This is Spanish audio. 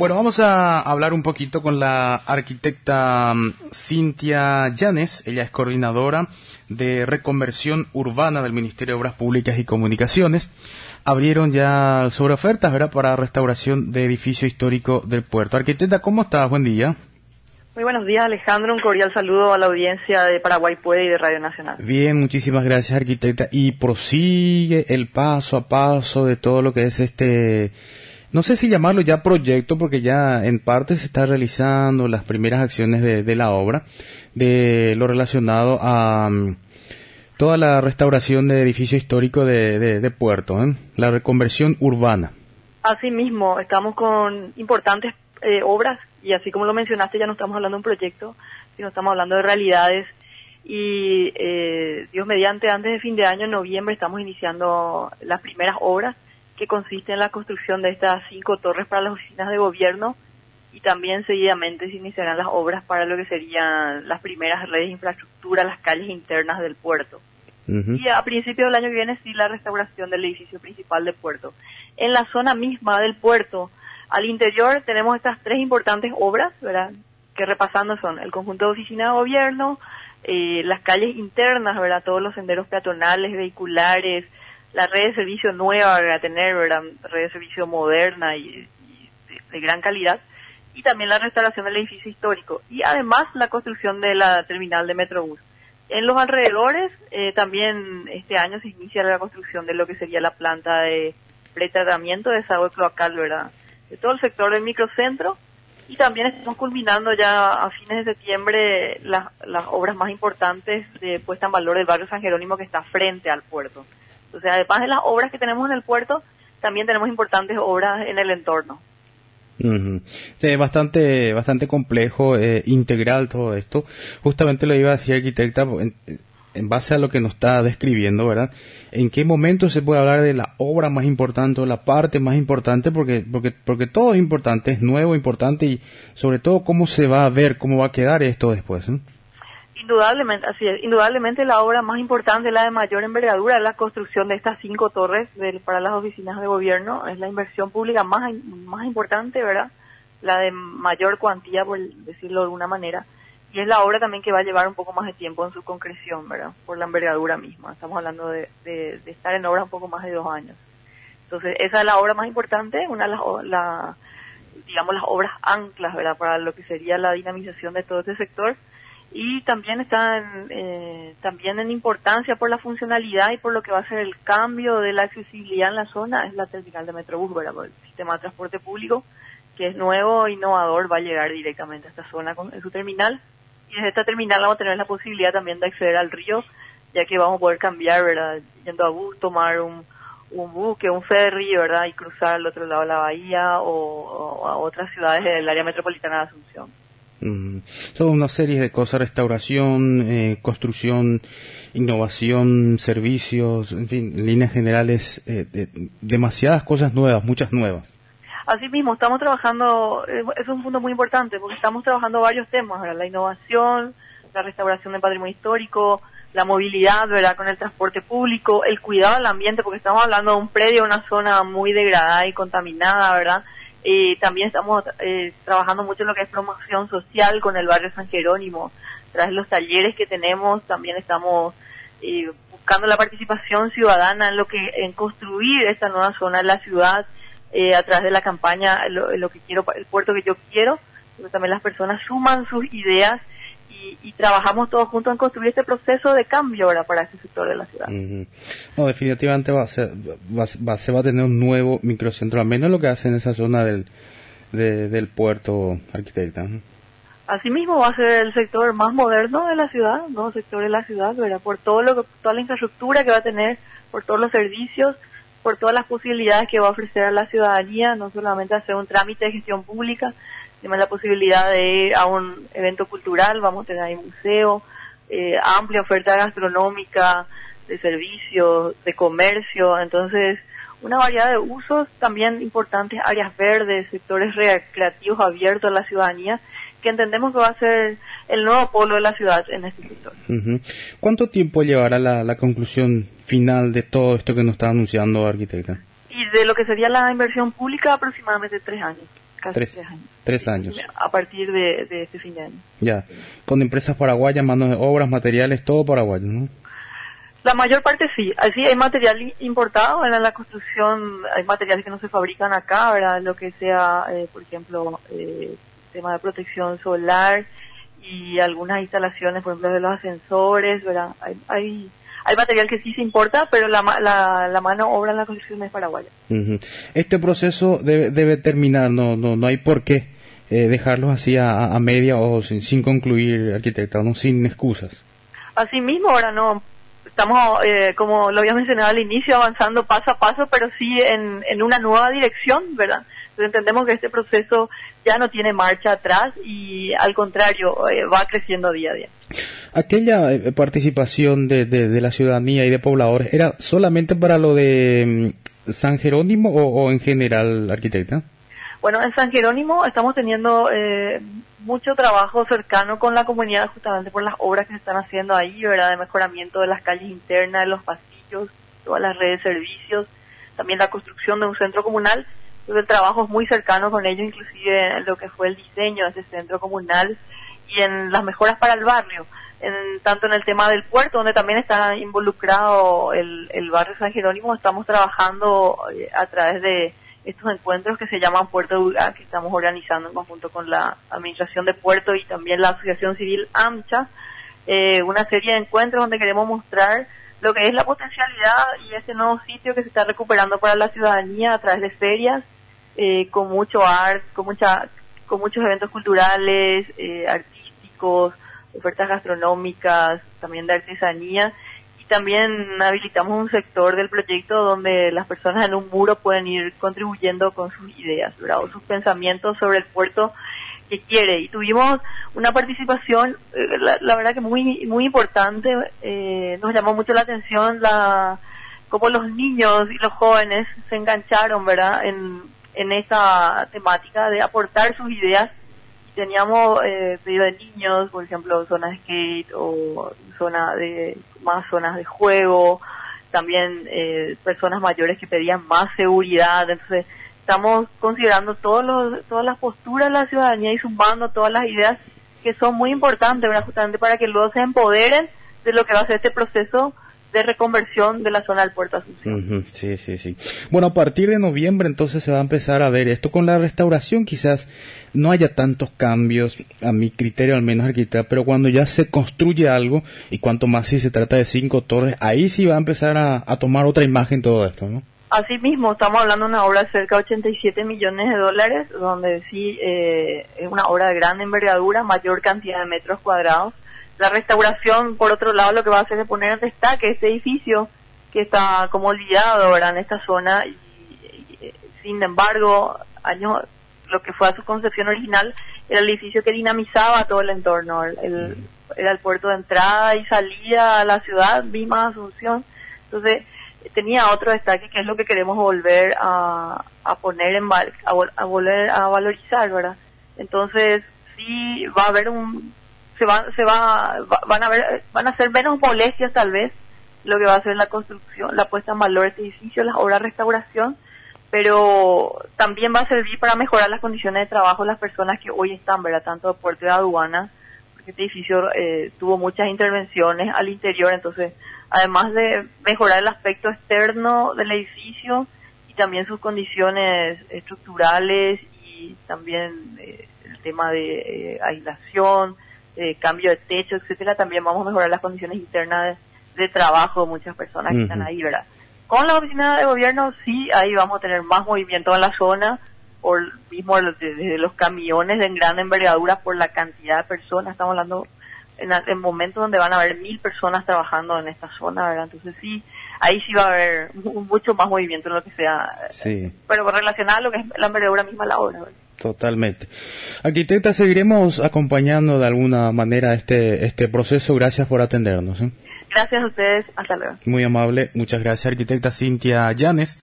Bueno, vamos a hablar un poquito con la arquitecta Cintia Llanes. Ella es coordinadora de reconversión urbana del Ministerio de Obras Públicas y Comunicaciones. Abrieron ya sobre ofertas, ¿verdad?, para restauración de edificio histórico del puerto. Arquitecta, ¿cómo estás? Buen día. Muy buenos días, Alejandro. Un cordial saludo a la audiencia de Paraguay Puede y de Radio Nacional. Bien, muchísimas gracias, arquitecta. Y prosigue el paso a paso de todo lo que es no sé si llamarlo ya proyecto, porque ya en parte se está realizando las primeras acciones de la obra, de lo relacionado a toda la restauración de edificio histórico de puerto, la reconversión urbana. Asimismo, estamos con importantes obras, y así como lo mencionaste, ya no estamos hablando de un proyecto, sino estamos hablando de realidades. Y Dios mediante, antes de fin de año, en noviembre, estamos iniciando las primeras obras, que consiste en la construcción de estas 5 torres para las oficinas de gobierno, y también seguidamente se iniciarán las obras para lo que serían las primeras redes de infraestructura, las calles internas del puerto. Uh-huh. Y a principios del año que viene sí la restauración del edificio principal del puerto. En la zona misma del puerto, al interior, tenemos estas 3 importantes obras, ¿verdad?, que repasando son el conjunto de oficinas de gobierno, las calles internas, ¿verdad?, todos los senderos peatonales, vehiculares, la red de servicio nueva que va a tener, ¿verdad?, red de servicio moderna y de gran calidad, y también la restauración del edificio histórico, y además la construcción de la terminal de Metrobús. En los alrededores, también este año se inicia la construcción de lo que sería la planta de pretratamiento de desagüe cloacal, ¿verdad?, de todo el sector del microcentro, y también estamos culminando ya a fines de septiembre las obras más importantes de puesta en valor del barrio San Jerónimo, que está frente al puerto. O sea, además de las obras que tenemos en el puerto, también tenemos importantes obras en el entorno. Uh-huh. Sí, bastante complejo, integral todo esto. Justamente lo iba a decir, arquitecta, en base a lo que nos está describiendo, ¿verdad? ¿En qué momento se puede hablar de la obra más importante o la parte más importante? Porque todo es importante, es nuevo, importante, y sobre todo cómo se va a ver, cómo va a quedar esto después, ¿eh? Indudablemente, así es. Indudablemente la obra más importante, la de mayor envergadura, es la construcción de estas 5 torres para las oficinas de gobierno. Es la inversión pública más importante, ¿verdad?, la de mayor cuantía, por decirlo de alguna manera. Y es la obra también que va a llevar un poco más de tiempo en su concreción, ¿verdad?, por la envergadura misma. Estamos hablando de estar en obra un poco más de 2 años. Entonces, esa es la obra más importante, una de digamos, las obras anclas, ¿verdad?, para lo que sería la dinamización de todo este sector. Y también está también en importancia por la funcionalidad y por lo que va a ser el cambio de la accesibilidad en la zona, es la terminal de Metrobús, ¿verdad?, por el sistema de transporte público, que es nuevo e innovador, va a llegar directamente a esta zona en su terminal. Y desde esta terminal vamos a tener la posibilidad también de acceder al río, ya que vamos a poder cambiar, ¿verdad?, yendo a bus, tomar un buque, un ferry, ¿verdad?, y cruzar al otro lado de la bahía o a otras ciudades del área metropolitana de Asunción. Son una serie de cosas: restauración, construcción, innovación, servicios, en fin, en líneas generales, demasiadas cosas nuevas, muchas nuevas. Asimismo, estamos trabajando, es un punto muy importante, porque estamos trabajando varios temas, ¿verdad?, la innovación, la restauración del patrimonio histórico, la movilidad, ¿verdad?, con el transporte público, el cuidado del ambiente, porque estamos hablando de un predio, una zona muy degradada y contaminada, ¿verdad? También estamos trabajando mucho en lo que es promoción social con el barrio San Jerónimo. Tras los talleres que tenemos, también estamos buscando la participación ciudadana en construir esta nueva zona de la ciudad, a través de la campaña lo que quiero, el puerto que yo quiero. Pero también las personas suman sus ideas y trabajamos todos juntos en construir este proceso de cambio, ¿verdad?, para ese sector de la ciudad. Uh-huh. No, definitivamente se va a tener un nuevo microcentro, al menos lo que hace en esa zona del puerto, arquitecta. Asimismo va a ser el sector más moderno de la ciudad, nuevo sector de la ciudad, ¿verdad?, por toda la infraestructura que va a tener, por todos los servicios, por todas las posibilidades que va a ofrecer a la ciudadanía, no solamente hacer un trámite de gestión pública, sino la posibilidad de ir a un evento cultural. Vamos a tener ahí museo, amplia oferta gastronómica, de servicios, de comercio. Entonces, una variedad de usos, también importantes áreas verdes, sectores recreativos abiertos a la ciudadanía, que entendemos que va a ser el nuevo polo de la ciudad en este sector. Uh-huh. ¿Cuánto tiempo llevará la conclusión final de todo esto que nos está anunciando, arquitecta? Y de lo que sería la inversión pública, aproximadamente 3 años. casi Tres. 3 años. 3 años. A partir de este fin de año. Ya. Con empresas paraguayas, manos de obras, materiales, todo paraguayo, ¿no? La mayor parte sí. Así hay material importado, en la construcción hay materiales que no se fabrican acá, ¿verdad? Lo que sea, por ejemplo, tema de protección solar y algunas instalaciones, por ejemplo, de los ascensores, ¿verdad? Hay material que sí se importa, pero la mano obra en la construcción es paraguaya. Uh-huh. Este proceso debe terminar, no hay por qué dejarlos así a media o sin concluir, arquitecta, no, sin excusas. Así mismo, ahora no. Estamos, como lo había mencionado al inicio, avanzando paso a paso, pero sí en una nueva dirección, ¿verdad? Entonces entendemos que este proceso ya no tiene marcha atrás y al contrario, va creciendo día a día. Aquella participación de la ciudadanía y de pobladores, ¿era solamente para lo de San Jerónimo o en general, arquitecta? Bueno, en San Jerónimo estamos teniendo mucho trabajo cercano con la comunidad justamente por las obras que se están haciendo ahí, ¿verdad? De mejoramiento de las calles internas, de los pasillos, todas las redes de servicios, también la construcción de un centro comunal. Entonces el trabajo es muy cercano con ellos, inclusive en lo que fue el diseño de ese centro comunal y en las mejoras para el barrio, tanto en el tema del puerto, donde también está involucrado el barrio San Jerónimo. Estamos trabajando a través de estos encuentros que se llaman Puerto de Ugá, que estamos organizando en conjunto con la Administración de Puerto y también la Asociación Civil AMCHA, una serie de encuentros donde queremos mostrar lo que es la potencialidad y ese nuevo sitio que se está recuperando para la ciudadanía a través de ferias, con mucho arte, con muchos eventos culturales, artísticos, ofertas gastronómicas, también de artesanía. También habilitamos un sector del proyecto donde las personas en un muro pueden ir contribuyendo con sus ideas, ¿verdad? O sus pensamientos sobre el puerto que quiere. Y tuvimos una participación, la verdad que muy muy importante. Nos llamó mucho la atención cómo los niños y los jóvenes se engancharon, ¿verdad? En esta temática de aportar sus ideas. Teníamos pedido de niños, por ejemplo, zonas de skate o más zonas de juego, también personas mayores que pedían más seguridad. Entonces estamos considerando todas las posturas de la ciudadanía y sumando todas las ideas que son muy importantes, ¿verdad? Justamente para que luego se empoderen de lo que va a ser este proceso de reconversión de la zona del Puerto Asunción. Uh-huh. Sí. Bueno, a partir de noviembre entonces se va a empezar a ver esto. Con la restauración quizás no haya tantos cambios, a mi criterio al menos, arquitecta, pero cuando ya se construye algo, y cuanto más si se trata de 5 torres, ahí sí va a empezar a tomar otra imagen todo esto, ¿no? Así mismo, estamos hablando de una obra de cerca de $87 millones, donde sí es una obra de gran envergadura, mayor cantidad de metros cuadrados. La restauración, por otro lado, lo que va a hacer es poner en destaque este edificio que está como olvidado, ¿verdad?, en esta zona y sin embargo, lo que fue a su concepción original era el edificio que dinamizaba todo el entorno. Era el puerto de entrada y salida a la ciudad, misma Asunción. Entonces, tenía otro destaque que es lo que queremos volver a poner a volver a valorizar, ¿verdad? Entonces, sí va a haber van a ser menos molestias tal vez lo que va a ser la construcción, la puesta en valor de este edificio, las obras de restauración, pero también va a servir para mejorar las condiciones de trabajo de las personas que hoy están, ¿verdad?, tanto de puerto y de aduana, porque este edificio tuvo muchas intervenciones al interior. Entonces, además de mejorar el aspecto externo del edificio y también sus condiciones estructurales y también el tema de aislación, cambio de techo, etcétera, también vamos a mejorar las condiciones internas de trabajo de muchas personas que están ahí, ¿verdad? Con la oficina de gobierno, sí, ahí vamos a tener más movimiento en la zona, por mismo desde los camiones de gran envergadura, por la cantidad de personas. Estamos hablando en momentos donde van a haber 1,000 personas trabajando en esta zona, ¿verdad? Entonces sí, ahí sí va a haber mucho más movimiento en lo que sea, sí, pero relacionado a lo que es la envergadura misma de la obra, ¿verdad? Totalmente. Arquitecta, seguiremos acompañando de alguna manera este proceso. Gracias por atendernos. Gracias a ustedes. Hasta luego. Muy amable. Muchas gracias, arquitecta Cintia Llanes.